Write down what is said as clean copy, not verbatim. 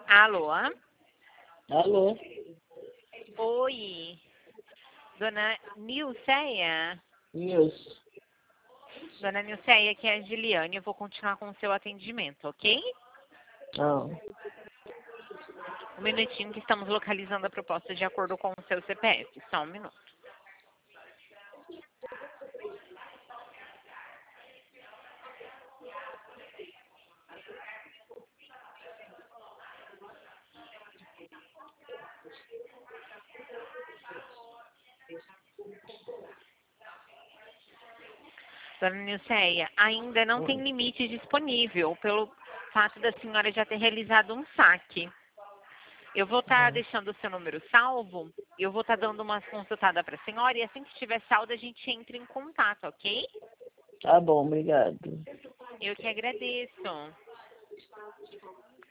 Alô? Alô? Oi, dona Nilceia? Isso. Dona Nilceia, aqui é a Giliane, eu vou continuar com o seu atendimento, ok? Ah, Um minutinho que estamos localizando a proposta de acordo com o seu CPF, só um minuto. Dona Nilceia, ainda não tem limite disponível, pelo fato da senhora já ter realizado um saque. Eu vou estar deixando o seu número salvo, eu vou estar dando uma consultada para a senhora e assim que tiver saldo a gente entra em contato, ok? tá bom, obrigado. Eu que agradeço.